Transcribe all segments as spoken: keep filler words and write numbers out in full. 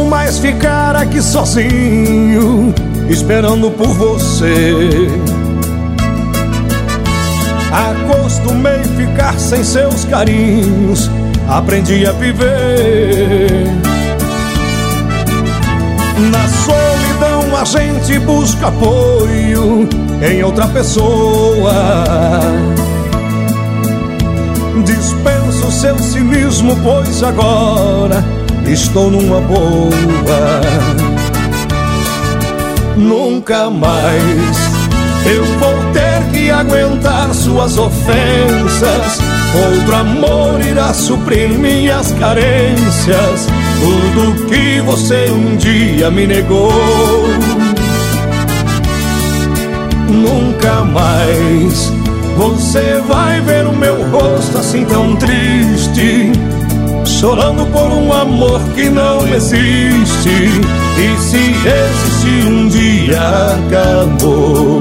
mais ficar aqui sozinho, esperando por você. Acostumei ficar sem seus carinhos, aprendi a viver. Na solidão a gente busca apoio em outra pessoa. Dispenso seu cinismo, pois agora estou numa boa. Nunca mais eu vou ter que aguentar suas ofensas. Outro amor irá suprir minhas carências, tudo que você um dia me negou. Nunca mais você vai ver o meu rosto assim tão triste, chorando por um amor que não existe. E se existe, um dia acabou.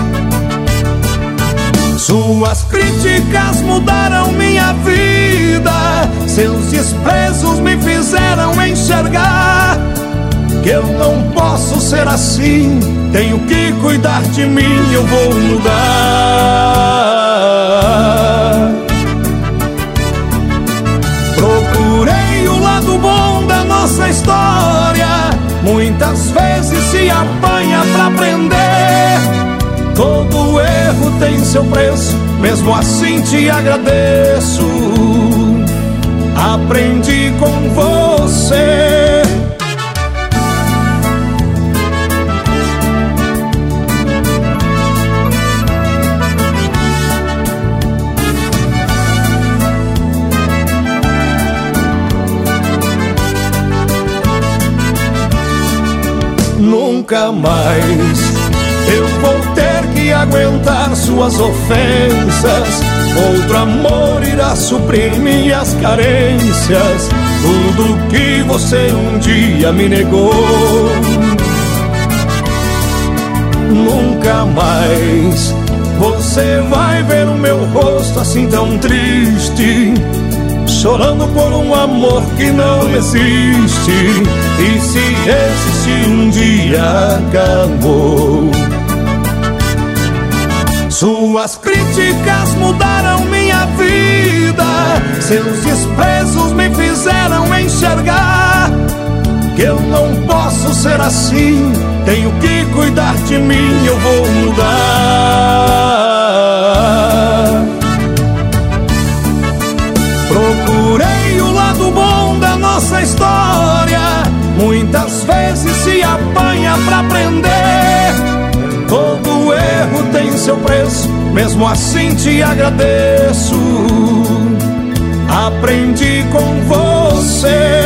Suas críticas mudaram minha vida, seus desprezos me fizeram enxergar que eu não posso ser assim. Tenho que cuidar de mim, eu vou mudar. Procurei o lado bom da nossa história, muitas vezes se apanha pra aprender. Todo erro tem seu preço, mesmo assim te agradeço. Aprendi com você. Nunca mais eu vou ter que aguentar suas ofensas. Outro amor irá suprir minhas carências, tudo que você um dia me negou. Nunca mais você vai ver o meu rosto assim tão triste, chorando por um amor que não existe. E se existe, um dia acabou. Suas críticas mudaram minha vida, seus desprezos me fizeram enxergar que eu não posso ser assim. Tenho que cuidar de mim, eu vou mudar. Procurei o lado bom da nossa história, muitas vezes se apanha pra aprender. Todo erro tem seu preço, mesmo assim te agradeço. Aprendi com você.